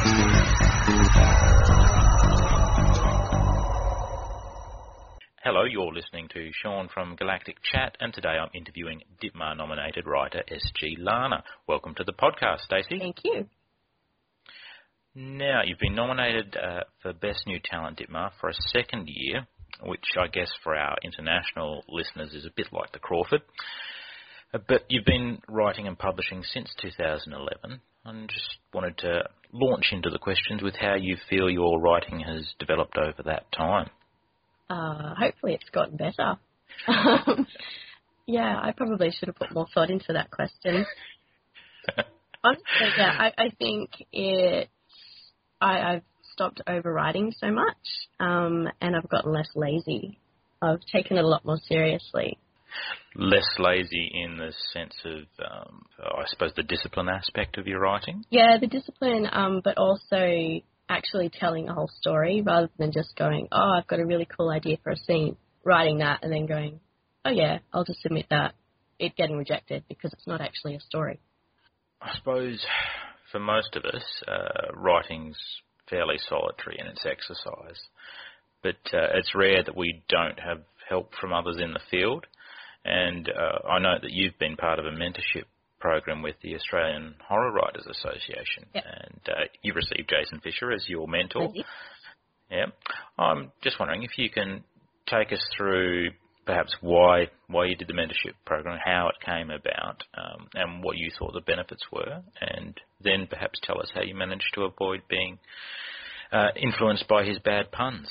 Hello, you're listening to Sean from Galactic Chat, and today I'm interviewing Ditmar-nominated writer S.G. Larner. Welcome to the podcast, Stacey. Thank you. Now, you've been nominated for Best New Talent, Ditmar, for a second year, which I guess for our international listeners is a bit like the Crawford. But you've been writing and publishing since 2011, and just wanted to launch into the questions with how you feel your writing has developed over that time. Hopefully it's gotten better. Yeah, I probably should have put more thought into that question. Honestly, yeah, I think I've stopped overwriting so much, and I've gotten less lazy. I've taken it a lot more seriously. Less lazy in the sense of, I suppose, the discipline aspect of your writing? Yeah, the discipline, but also actually telling a whole story rather than just going, oh, I've got a really cool idea for a scene, writing that and then going, oh yeah, I'll just submit that, it getting rejected because it's not actually a story. I suppose for most of us, writing's fairly solitary in its exercise, but it's rare that we don't have help from others in the field, and I know that you've been part of a mentorship program with the Australian Horror Writers Association, yep. And you've received Jason Fisher as your mentor. Thank you. Yeah, I'm just wondering if you can take us through perhaps why you did the mentorship program, how it came about, and what you thought the benefits were, and then perhaps tell us how you managed to avoid being influenced by his bad puns.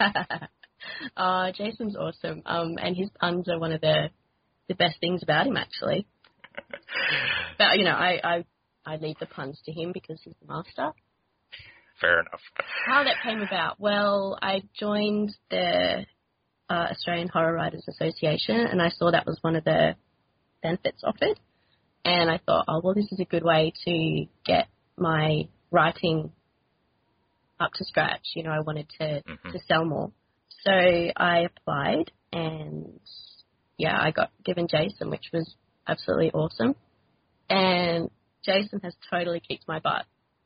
Jason's awesome, and his puns are one of the best things about him, actually. But, you know, I leave the puns to him because he's the master. Fair enough. How that came about? Well, I joined the Australian Horror Writers Association, and I saw that was one of the benefits offered. And I thought, oh, well, this is a good way to get my writing up to scratch. You know, I wanted to sell more. So I applied, and, yeah, I got given Jason, which was absolutely awesome. And Jason has totally kicked my butt.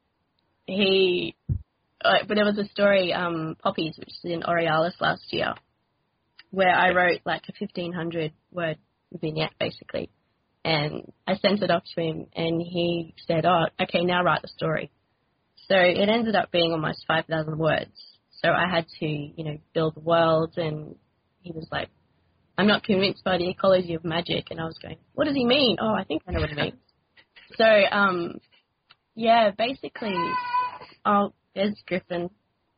But there was a story, Poppies, which is in Aurealis last year, where I wrote like a 1,500-word vignette, basically. And I sent it off to him, and he said, oh, okay, now write the story. So it ended up being almost 5,000 words. So I had to, you know, build the world, and he was like, I'm not convinced by the ecology of magic. And I was going, what does he mean? Oh, I think I know what he means. So, yeah, basically, there's Griffin.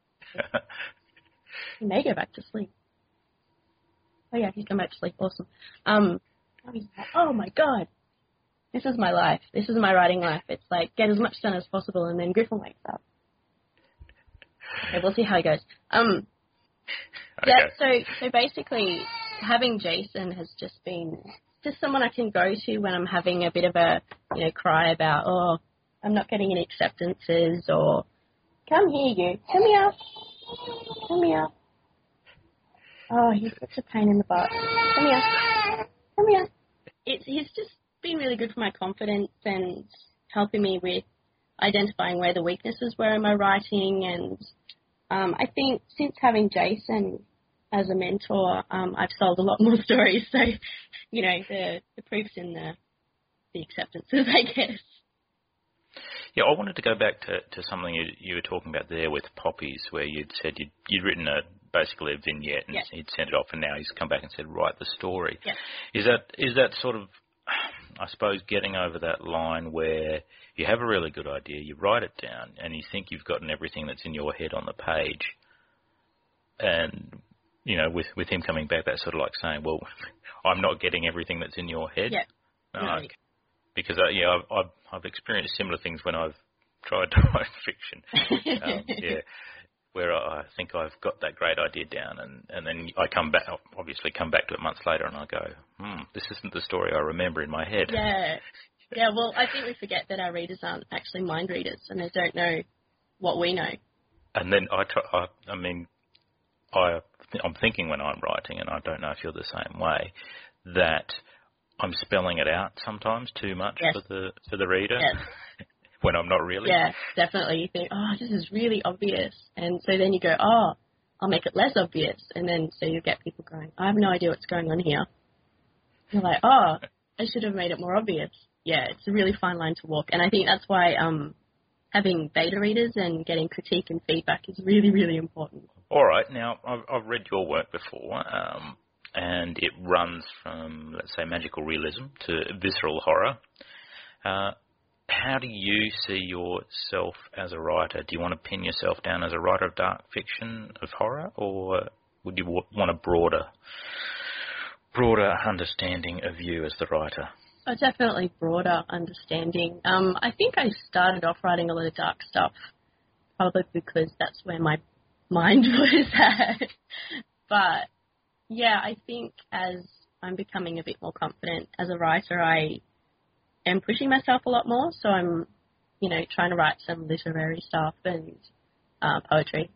He may go back to sleep. Oh, yeah, he's gone back to sleep. Awesome. Oh, my God. This is my life. This is my writing life. It's like, get as much done as possible, and then Griffin wakes up. Okay, we'll see how it goes. Okay. Yeah, so basically, having Jason has just been just someone I can go to when I'm having a bit of a, you know, cry about, oh, I'm not getting any acceptances, or come here, you. Come here. Come here. Oh, he's such a pain in the butt. Come here. Come here. He's just been really good for my confidence and helping me with identifying where the weaknesses were in my writing. And I think since having Jason as a mentor, I've sold a lot more stories. So, you know, the proof's in the acceptances, I guess. Yeah, I wanted to go back to something you were talking about there with Poppies, where you'd said you'd written basically a vignette and he'd sent it off, and now he's come back and said, write the story. Yeah. Is that sort of, I suppose, getting over that line where you have a really good idea, you write it down, and you think you've gotten everything that's in your head on the page, and, you know, with him coming back, that's sort of like saying, well, I'm not getting everything that's in your head. Yeah. No, Really. Because I've experienced similar things when I've tried to write fiction. Where I think I've got that great idea down, and then I come back to it months later, and I go, this isn't the story I remember in my head. Yeah. Well, I think we forget that our readers aren't actually mind readers, and they don't know what we know. And then I'm thinking when I'm writing, and I don't know if you're the same way, that I'm spelling it out sometimes too much for the reader. Yes. when I'm not really. Yeah, definitely. You think, oh, this is really obvious. And so then you go, oh, I'll make it less obvious. And then so you get people going, I have no idea what's going on here. You're like, oh, I should have made it more obvious. Yeah, it's a really fine line to walk. And I think that's why having beta readers and getting critique and feedback is really, really important. All right. Now, I've read your work before, and it runs from, let's say, magical realism to visceral horror. How do you see yourself as a writer? Do you want to pin yourself down as a writer of dark fiction, of horror, or would you want a broader understanding of you as the writer? Oh, definitely broader understanding. I think I started off writing a lot of dark stuff, probably because that's where my mind was at. But, yeah, I think as I'm becoming a bit more confident as a writer, I am pushing myself a lot more. So I'm, trying to write some literary stuff and poetry,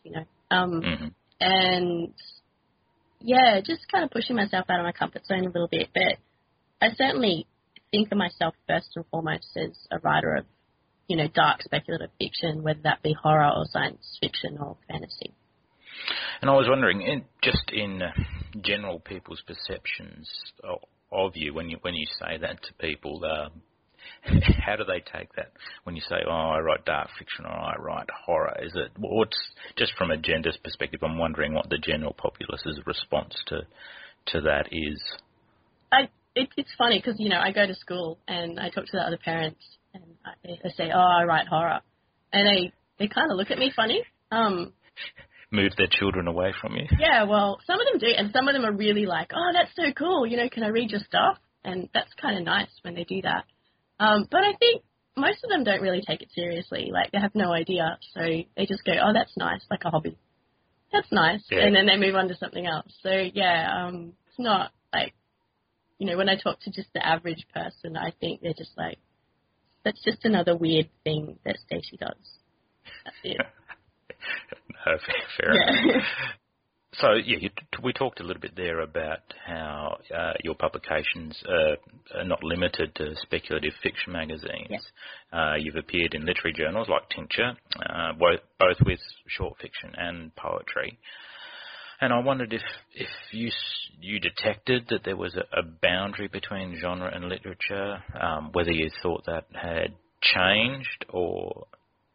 And, yeah, just kind of pushing myself out of my comfort zone a little bit. But I certainly think of myself first and foremost as a writer of, dark speculative fiction, whether that be horror or science fiction or fantasy. And I was wondering, just in general, people's perceptions of you, when you say that to people, how do they take that? When you say, oh, I write dark fiction or I write horror, is it, what's, just from a gender's perspective, I'm wondering what the general populace's response to that is. It's funny because, I go to school and I talk to the other parents and they say, oh, I write horror. And they kind of look at me funny. Move their children away from you? Yeah, well, some of them do. And some of them are really like, oh, that's so cool. Can I read your stuff? And that's kind of nice when they do that. But I think most of them don't really take it seriously. Like, they have no idea. So they just go, oh, that's nice, like a hobby. That's nice. Yeah. And then they move on to something else. So, yeah, it's not like, when I talk to just the average person, I think they're just like, that's just another weird thing that Stacey does. That's it. No, fair enough. So, yeah, we talked a little bit there about how your publications are not limited to speculative fiction magazines. Yeah. You've appeared in literary journals like Tincture, both with short fiction and poetry. And I wondered if you detected that there was a boundary between genre and literature, whether you thought that had changed or...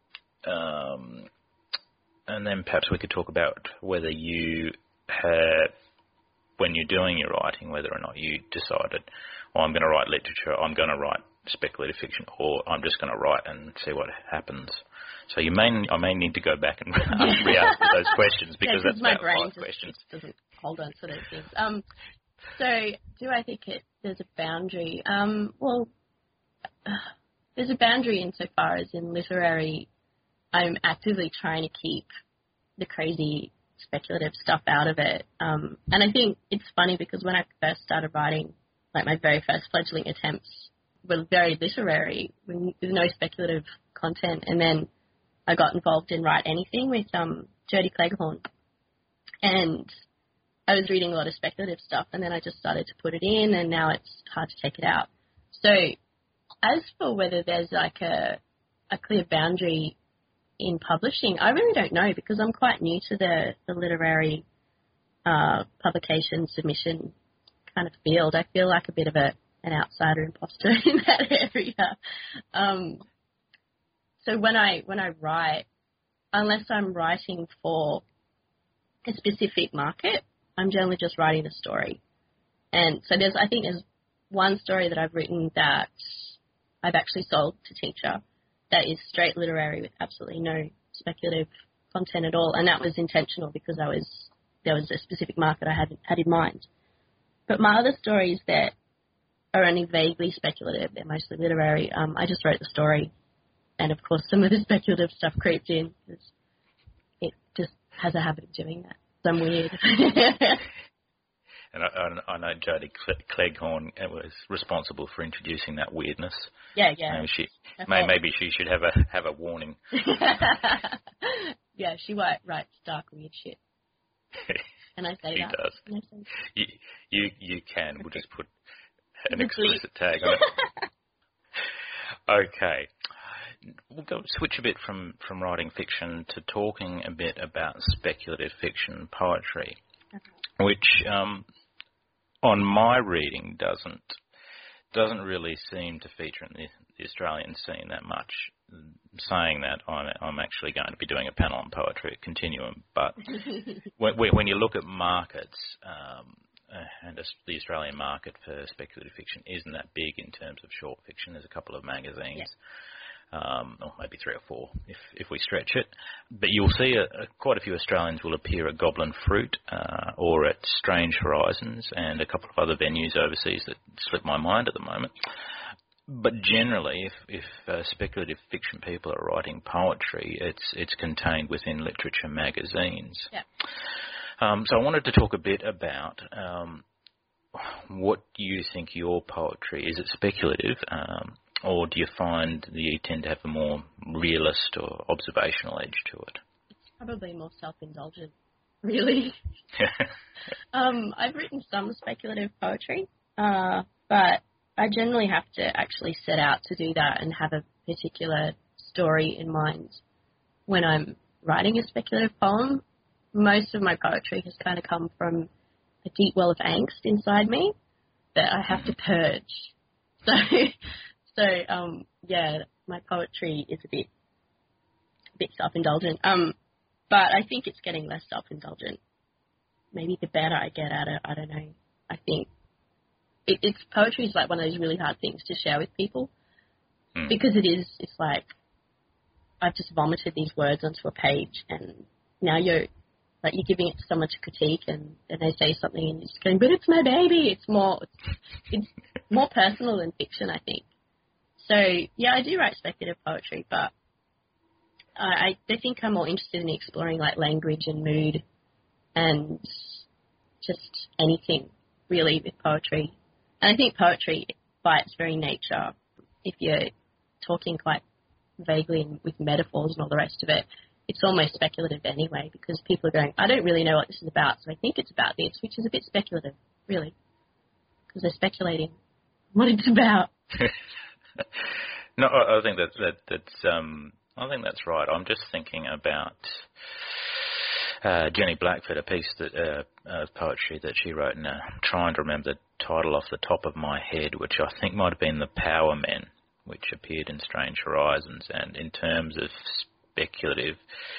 and then perhaps we could talk about whether you had, when you're doing your writing, whether or not you decided, oh, I'm going to write literature, I'm going to write speculative fiction, or I'm just going to write and see what happens. So I may need to go back and re-answer those questions because that's my about brain 5 questions. Just doesn't hold on to those things. So do I think there's a boundary? Well, there's a boundary insofar as in literary, I'm actively trying to keep the crazy speculative stuff out of it. And I think it's funny because when I first started writing, like my very first fledgling attempts were very literary with no speculative content. And then I got involved in Write Anything with Jodie Cleghorn. And I was reading a lot of speculative stuff and then I just started to put it in and now it's hard to take it out. So as for whether there's like a clear boundary in publishing, I really don't know because I'm quite new to the literary publication submission kind of field. I feel like a bit of an outsider imposter in that area. So when I write, unless I'm writing for a specific market, I'm generally just writing a story. And so I think there's one story that I've written that I've actually sold to Tincture that is straight literary with absolutely no speculative content at all. And that was intentional because there was a specific market I had in mind. But my other stories that are only vaguely speculative, they're mostly literary, I just wrote the story. And, of course, some of the speculative stuff creeped in because it just has a habit of doing that. So I'm weird. And I know Jodie Cleghorn was responsible for introducing that weirdness. Yeah. Maybe she should have a warning. Yeah, she writes dark, weird shit. And I say that. She does. You can. We'll just put an explicit tag on it. Okay. we'll switch a bit from writing fiction to talking a bit about speculative fiction poetry, which on my reading doesn't really seem to feature in the Australian scene that much. Saying that, I'm actually going to be doing a panel on poetry at Continuum, but when you look at markets, and the Australian market for speculative fiction isn't that big in terms of short fiction. There's a couple of magazines, or maybe 3 or 4 if we stretch it. But you'll see quite a few Australians will appear at Goblin Fruit or at Strange Horizons and a couple of other venues overseas that slip my mind at the moment. But generally, if speculative fiction people are writing poetry, it's contained within literature magazines. Yeah. So I wanted to talk a bit about what you think your poetry is. It speculative, or do you find that you tend to have a more realist or observational edge to it? It's probably more self-indulgent, really. I've written some speculative poetry, but I generally have to actually set out to do that and have a particular story in mind when I'm writing a speculative poem. Most of my poetry has kind of come from a deep well of angst inside me that I have to purge. So my poetry is a bit self-indulgent. But I think it's getting less self-indulgent. Maybe the better I get at it, I don't know. I think poetry is like one of those really hard things to share with people because it's like I've just vomited these words onto a page and now you're giving it to someone to critique and then they say something and you're just going, but it's my baby. It's more personal than fiction, I think. So, yeah, I do write speculative poetry, but I think I'm more interested in exploring like language and mood and just anything really with poetry. And I think poetry, by its very nature, if you're talking quite vaguely and with metaphors and all the rest of it, it's almost speculative anyway because people are going, I don't really know what this is about, so I think it's about this, which is a bit speculative, really, because they're speculating what it's about. No, I think that's right. I'm just thinking about Jenny Blackford, a piece of poetry that she wrote, and trying to remember the title off the top of my head, which I think might have been The Power Men, which appeared in Strange Horizons. And in terms of speculative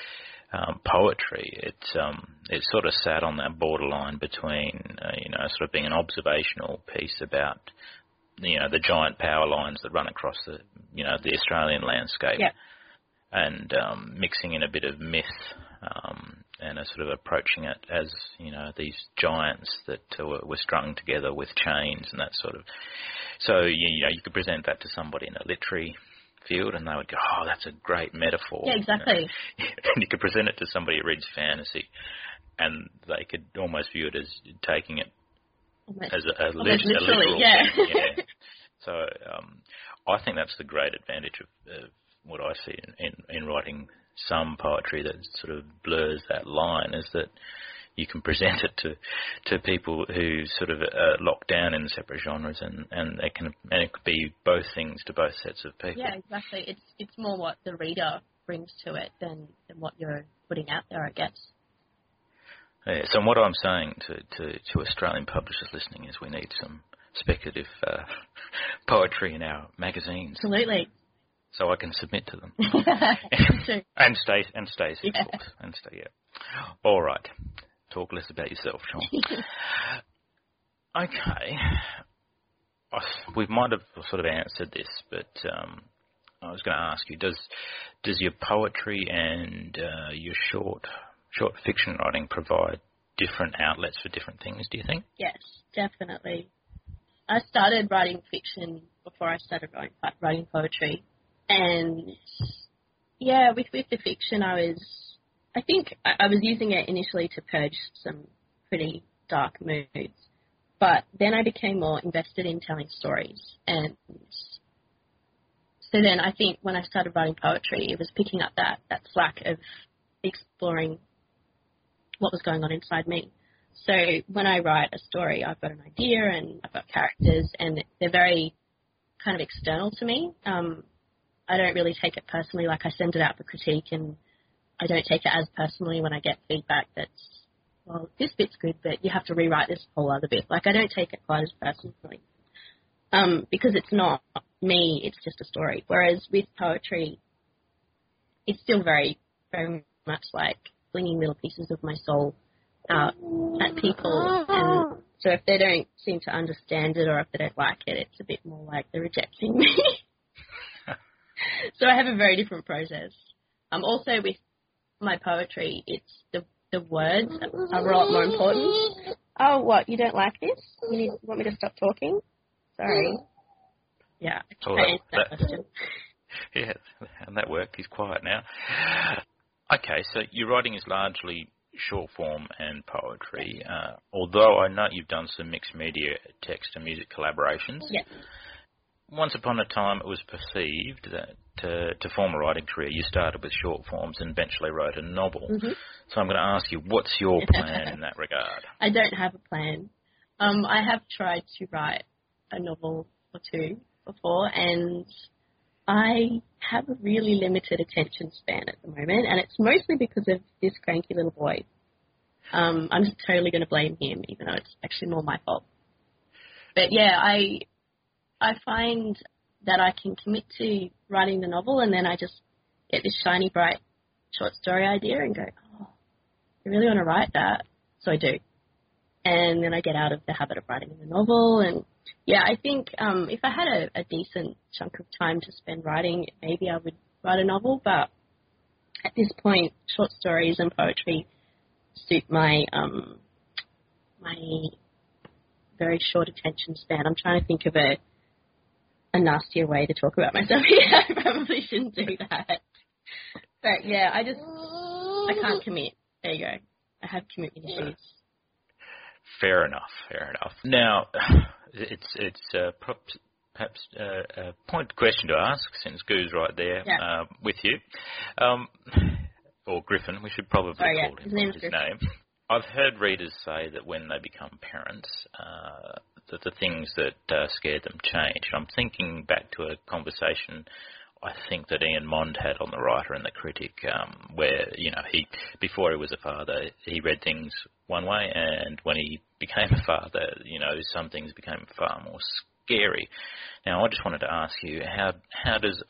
poetry, it sort of sat on that borderline between sort of being an observational piece about the giant power lines that run across the Australian landscape, and mixing in a bit of myth and a sort of approaching it as these giants that were strung together with chains and that sort of. So you could present that to somebody in a literary field and they would go, oh, that's a great metaphor. Yeah, exactly. And you could present it to somebody who reads fantasy and they could almost view it as taking it as a literal thing. Yeah. So I think that's the great advantage of what I see in writing some poetry that sort of blurs that line, is that you can present it to people who sort of are locked down in separate genres, and it could be both things to both sets of people. Yeah, exactly. It's more what the reader brings to it than what you're putting out there, I guess. Yeah, so what I'm saying to Australian publishers listening is we need some speculative poetry in our magazines. Absolutely. So I can submit to them. and Stacey, of course. And Stacey, yeah. All right. Talk less about yourself, Sean. Okay. We might have sort of answered this, but I was going to ask you, does your poetry and your short fiction writing provide different outlets for different things, do you think? Yes, definitely. I started writing fiction before I started writing poetry. And, yeah, with the fiction, I was using it initially to purge some pretty dark moods. But then I became more invested in telling stories. And so then I think when I started writing poetry, it was picking up that slack of exploring what was going on inside me. So when I write a story, I've got an idea and I've got characters and they're very kind of external to me. I don't really take it personally. Like, I send it out for critique, and I don't take it as personally when I get feedback that's, well, this bit's good, but you have to rewrite this whole other bit. Like, I don't take it quite as personally. Because it's not me, it's just a story. Whereas with poetry, it's still very, very much like flinging little pieces of my soul out at people. And so if they don't seem to understand it, or if they don't like it, it's a bit more like they're rejecting me. So I have a very different process. Also with my poetry, it's the words are a lot more important. Oh, what, you don't like this? You want me to stop talking? Sorry. Yeah, I answered that question. Yeah, and that worked. He's quiet now. Okay, so your writing is largely short form and poetry, although I know you've done some mixed media text and music collaborations. Yeah. Once upon a time, it was perceived that to form a writing career, you started with short forms and eventually wrote a novel. Mm-hmm. So I'm going to ask you, what's your plan in that regard? I don't have a plan. I have tried to write a novel or two before, and I have a really limited attention span at the moment, and it's mostly because of this cranky little boy. I'm just totally going to blame him, even though it's actually more my fault. But yeah, I find that I can commit to writing the novel, and then I just get this shiny, bright short story idea and go, oh, I really want to write that. So I do. And then I get out of the habit of writing the novel. And yeah, I think if I had a decent chunk of time to spend writing, maybe I would write a novel. But at this point, short stories and poetry suit my my very short attention span. I'm trying to think of a nastier way to talk about myself. Yeah, I probably shouldn't do that. But yeah, I can't commit. There you go. I have commitment issues. Fair enough. Now, it's perhaps a point question to ask, since Goo's right there with you, or Griffin. We should probably call him his name. I've heard readers say that when they become parents, that the things that scare them change. I'm thinking back to a conversation I think that Ian Mond had on The Writer and the Critic, where, before he was a father, he read things one way, and when he became a father, some things became far more scary. Now, I just wanted to ask you, how does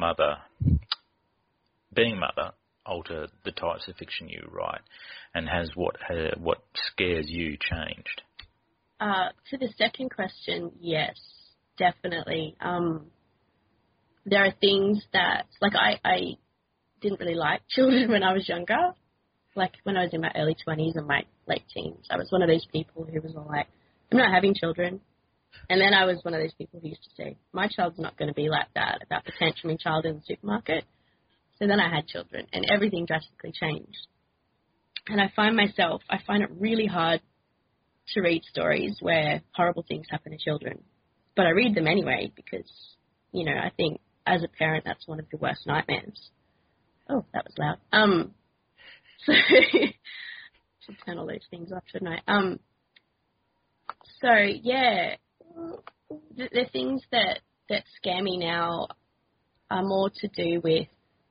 being a mother, alter the types of fiction you write, and has what scares you changed? To the second question, yes, definitely. There are things that, like, I didn't really like children when I was younger. Like, when I was in my early 20s and my late teens, I was one of those people who was all like, I'm not having children. And then I was one of those people who used to say, my child's not going to be like that, about the tantruming child in the supermarket. So then I had children, and everything drastically changed. And I find it really hard to read stories where horrible things happen to children. But I read them anyway because, I think as a parent, that's one of the worst nightmares. Oh, that was loud. So should turn all those things off, shouldn't I? So yeah, the things that scare me now are more to do with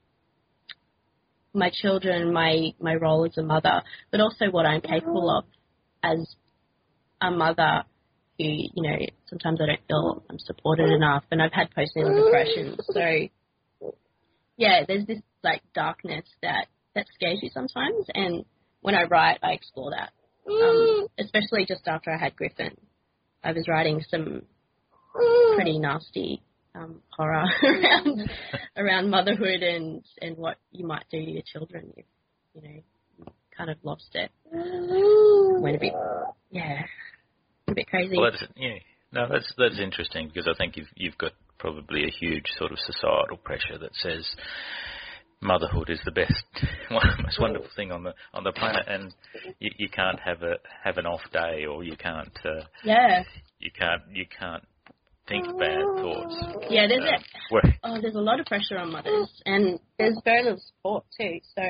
my children, my role as a mother, but also what I'm capable of as a mother who, sometimes I don't feel I'm supported enough, and I've had postnatal depression. So, yeah, there's this, darkness that scares you sometimes, and when I write, I explore that, especially just after I had Griffin. I was writing some pretty nasty horror around motherhood and what you might do to your children if, you kind of lost it. Went a bit crazy. Well, that's interesting, because I think you've got probably a huge sort of societal pressure that says motherhood is the best, most wonderful thing on the planet, and you can't have an off day, or you can't. You can't think bad thoughts. Yeah, there's a lot of pressure on mothers, and there's very little support too. So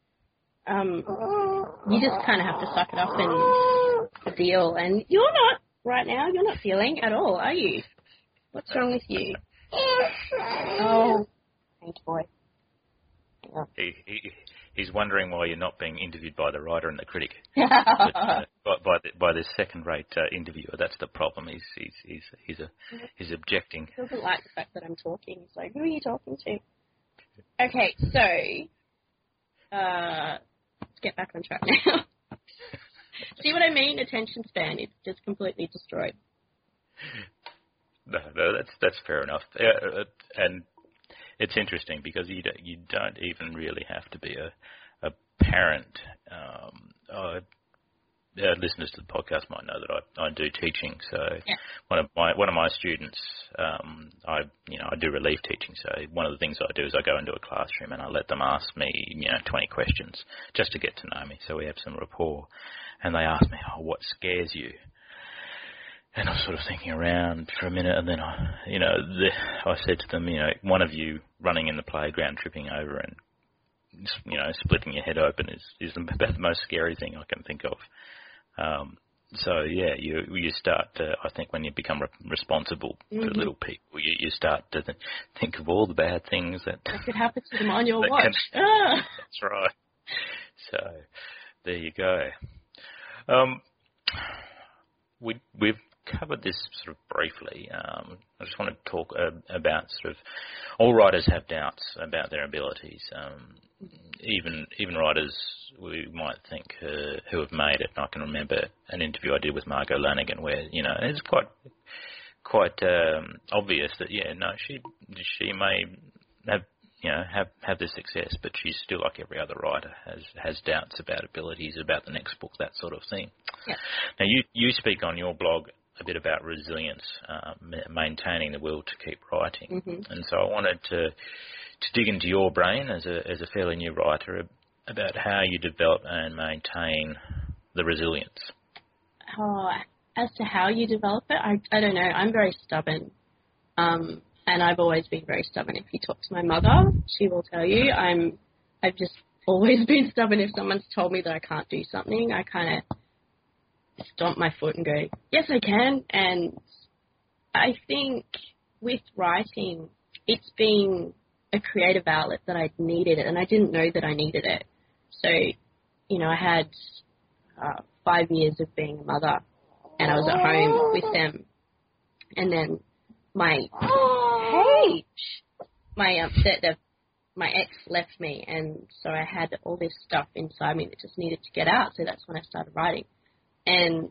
you just kind of have to suck it up and deal. And you're not right now. You're not feeling at all, are you? What's wrong with you? Oh, paint boy. Yeah. He's wondering why you're not being interviewed by the writer and the critic, but, by this second-rate interviewer. That's the problem. He's objecting. He doesn't like the fact that I'm talking. He's like, who are you talking to? Okay, so let's get back on track now. See what I mean? Attention span is just completely destroyed. No, that's fair enough. And it's interesting because you don't even really have to be a parent. Listeners to the podcast might know that I do teaching. So yeah. one of my students, I do relief teaching. So one of the things I do is I go into a classroom and I let them ask me 20 questions just to get to know me. So we have some rapport, and they ask me, what scares you? And I'm sort of thinking around for a minute, and then I said to them, one of you running in the playground, tripping over and splitting your head open is about the most scary thing I can think of. So yeah, you start to, I think when you become responsible for little people, you start to think of all the bad things that could happen to them on your watch. That's right. So there you go. We've covered this sort of briefly. I just want to talk about sort of all writers have doubts about their abilities. Even writers we might think who have made it. And I can remember an interview I did with Margot Lanigan where it's quite obvious that she may have this success, but she's still like every other writer has doubts about abilities, about the next book, that sort of thing. Yeah. Now you speak on your blog a bit about resilience, maintaining the will to keep writing, and so I wanted to dig into your brain as a fairly new writer about how you develop and maintain the resilience. Oh, as to how you develop it, I don't know. I'm very stubborn, and I've always been very stubborn. If you talk to my mother, she will tell you I've just always been stubborn. If someone's told me that I can't do something, I kind of stomp my foot and go, yes, I can. And I think with writing, it's been a creative outlet that I needed, and I didn't know that I needed it. So, I had 5 years of being a mother, and I was at home with them, and then my ex left me, and so I had all this stuff inside me that just needed to get out. So that's when I started writing. And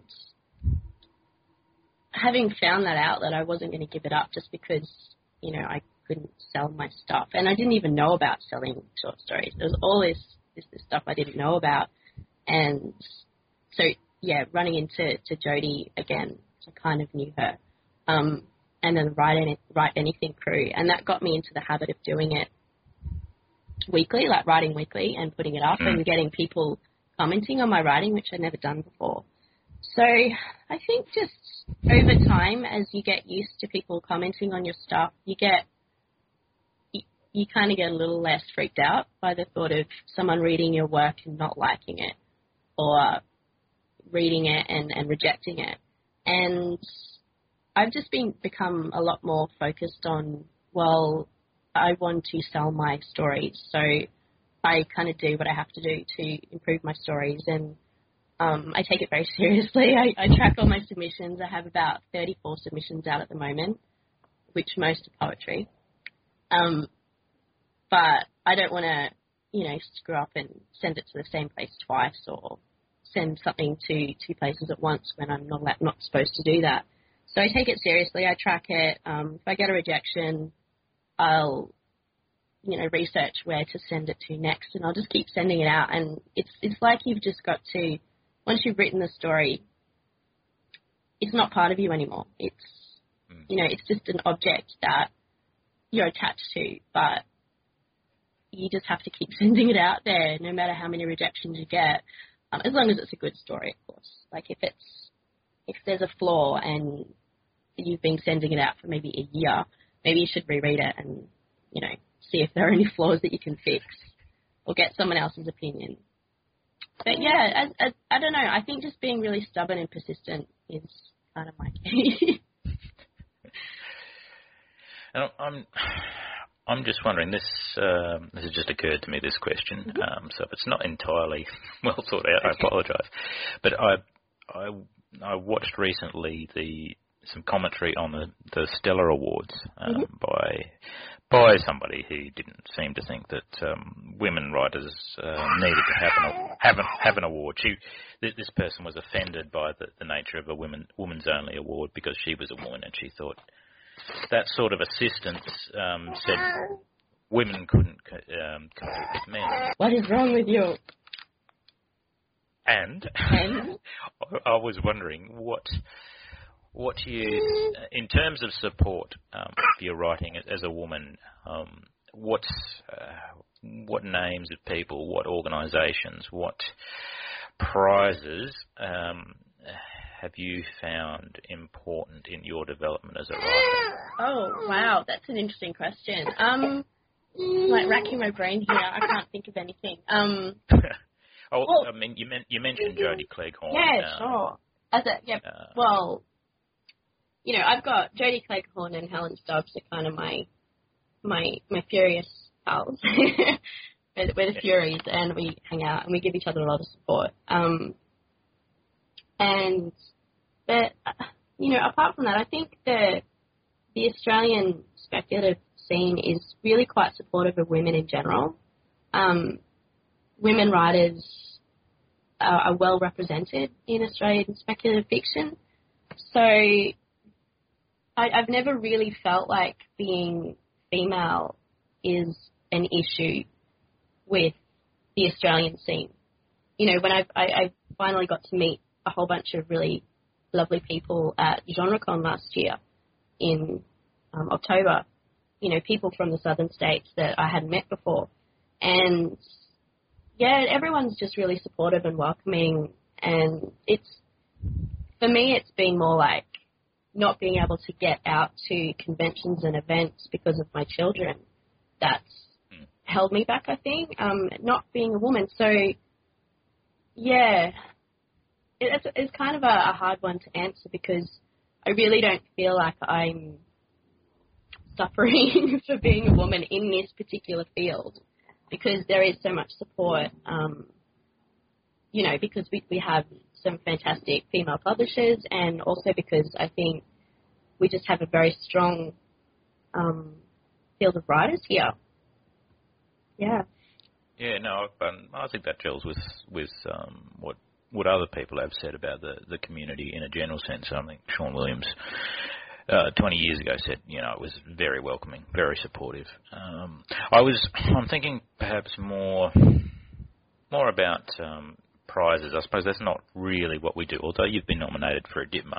having found that outlet, I wasn't going to give it up just because, I couldn't sell my stuff. And I didn't even know about selling short stories. There was all this stuff I didn't know about. And so, yeah, running into Jodie again, I kind of knew her. And then the Write Anything crew. And that got me into the habit of doing it weekly, like writing weekly and putting it up and getting people commenting on my writing, which I'd never done before. So I think just over time, as you get used to people commenting on your stuff, you kind of get a little less freaked out by the thought of someone reading your work and not liking it, or reading it and rejecting it. And I've just become a lot more focused on, well, I want to sell my stories, so I kind of do what I have to do to improve my stories, and I take it very seriously. I track all my submissions. I have about 34 submissions out at the moment, which most are poetry. But I don't want to, screw up and send it to the same place twice, or send something to two places at once when I'm not supposed to do that. So I take it seriously. I track it. If I get a rejection, I'll research where to send it to next, and I'll just keep sending it out. And it's like you've just got to, once you've written the story, it's not part of you anymore. It's, it's just an object that you're attached to, but you just have to keep sending it out there, no matter how many rejections you get, as long as it's a good story, of course. Like if there's a flaw and you've been sending it out for maybe a year, maybe you should reread it and, see if there are any flaws that you can fix, or get someone else's opinion. But yeah, I don't know. I think just being really stubborn and persistent is kind of my key. And I'm just wondering, this has just occurred to me, this question, so if it's not entirely well thought out, I apologise. But I watched recently some commentary on the Stellar Awards by somebody who didn't seem to think that women writers needed to have an award. This person was offended by the nature of a women's only award because she was a woman, and she thought that sort of assistance said women couldn't compete with men. What is wrong with you? And I was wondering what you, in terms of support for your writing as a woman, what names of people, what organisations, what prizes have you found important in your development as a writer? Oh, wow, that's an interesting question. Like racking my brain here, I can't think of anything. I mean, you mentioned Jodie Cleghorn. Yeah, sure. Well, you know, I've got Jodie Cleghorn and Helen Stubbs are kind of my furious pals. We're the Furies, and we hang out and we give each other a lot of support. But you know, apart from that, I think the Australian speculative scene is really quite supportive of women in general. Women writers are well represented in Australian speculative fiction. So I've never really felt like being female is an issue with the Australian scene. You know, when I finally got to meet a whole bunch of really lovely people at GenreCon last year in October, you know, people from the southern states that I hadn't met before. And, yeah, everyone's just really supportive and welcoming. And for me, it's been more like not being able to get out to conventions and events because of my children. That's held me back, I think, not being a woman. So, yeah, it's kind of a hard one to answer because I really don't feel like I'm suffering for being a woman in this particular field because there is so much support, you know, because we have some fantastic female publishers and also because I think we just have a very strong field of writers here. Yeah. Yeah, no, I think that gels with what other people have said about the community in a general sense. I think Sean Williams 20 years ago said, you know, it was very welcoming, very supportive. I'm thinking perhaps more about prizes. I suppose that's not really what we do, although you've been nominated for a DITMA.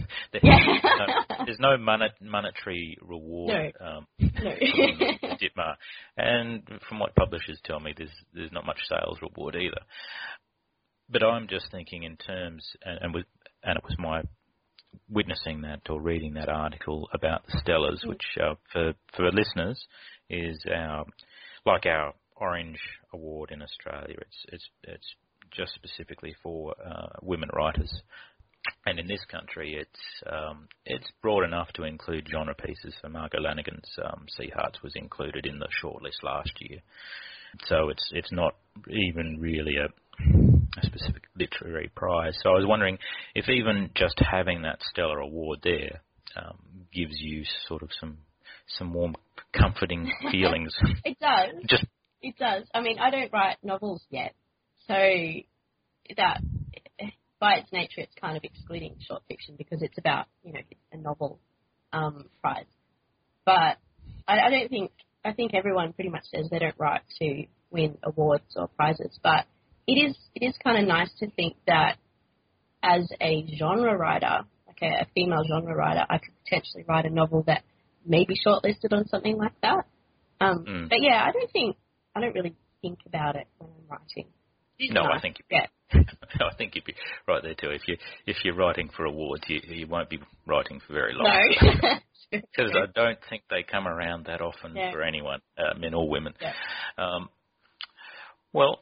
There's no monetary reward no. for DITMA, and from what publishers tell me, there's not much sales reward either. But I'm just thinking in terms, and it was my witnessing that or reading that article about the Stellars, which for listeners is our Orange Award in Australia. It's just specifically for women writers, and in this country it's broad enough to include genre pieces. So Margot Lanigan's Sea Hearts was included in the shortlist last year, so it's not even really a specific literary prize. So I was wondering if even just having that Stellar Award there gives you sort of some warm, comforting feelings. It does. It does. I mean, I don't write novels yet, so that by its nature it's kind of excluding short fiction because it's about, you know, a novel prize. But I think everyone pretty much says they don't write to win awards or prizes, but it is kind of nice to think that as a genre writer, like a female genre writer, I could potentially write a novel that may be shortlisted on something like that. But yeah, I don't really think about it when I'm writing. No, I think I think you'd be right there too. If you're writing for awards, you won't be writing for very long. No. Because I don't think they come around that often for anyone, men or women. Yeah. Well,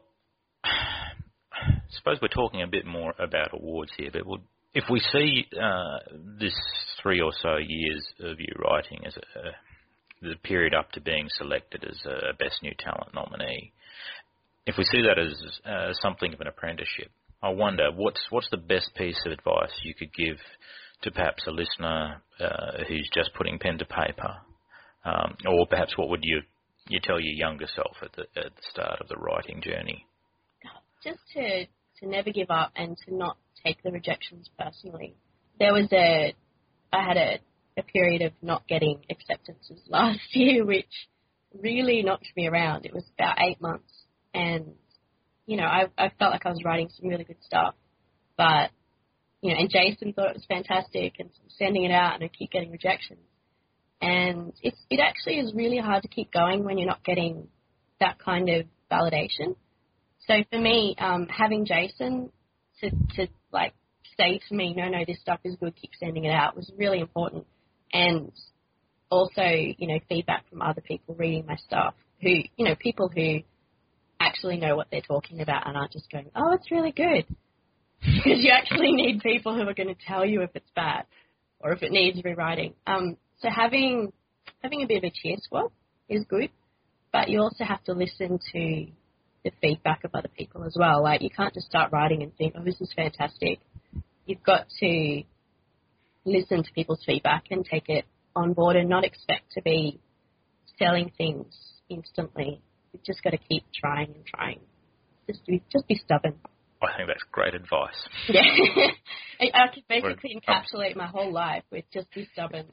I suppose we're talking a bit more about awards here, but if we see this 3 or so years of you writing as the period up to being selected as a Best New Talent nominee, if we see that as something of an apprenticeship, I wonder what's the best piece of advice you could give to perhaps a listener who's just putting pen to paper, or perhaps what would you tell your younger self at the start of the writing journey? Just to never give up and to not take the rejections personally. I had a period of not getting acceptances last year, which really knocked me around. It was about 8 months, and I felt like I was writing some really good stuff, but and Jason thought it was fantastic, and so I'm sending it out, and I keep getting rejections, and it actually is really hard to keep going when you're not getting that kind of validation. So for me, having Jason to like say to me, no, this stuff is good, keep sending it out, was really important. And also, feedback from other people reading my stuff, who, people who actually know what they're talking about and aren't just going, oh, it's really good. Because you actually need people who are going to tell you if it's bad or if it needs rewriting. So having a bit of a cheer squad is good, but you also have to listen to the feedback of other people as well. Like, you can't just start writing and think, oh, this is fantastic. You've got to listen to people's feedback and take it on board and not expect to be selling things instantly. You've just got to keep trying and trying. Just be stubborn. I think that's great advice. Yeah. I could basically encapsulate my whole life with just be stubborn.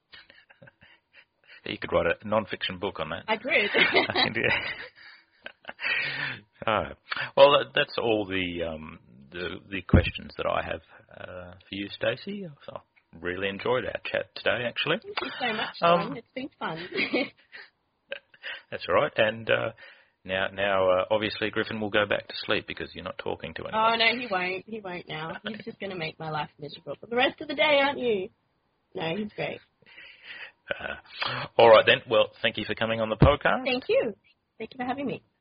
You could write a non-fiction book on that. I could. Well, that's all the questions that I have for you, Stacey. I really enjoyed our chat today, actually. Thank you so much, John. It's been fun. That's all right. And now, obviously, Griffin will go back to sleep because you're not talking to anyone. Oh, no, he won't. He won't now. He's just going to make my life miserable for the rest of the day, aren't you? No, he's great. All right, then. Well, thank you for coming on the podcast. Thank you. Thank you for having me.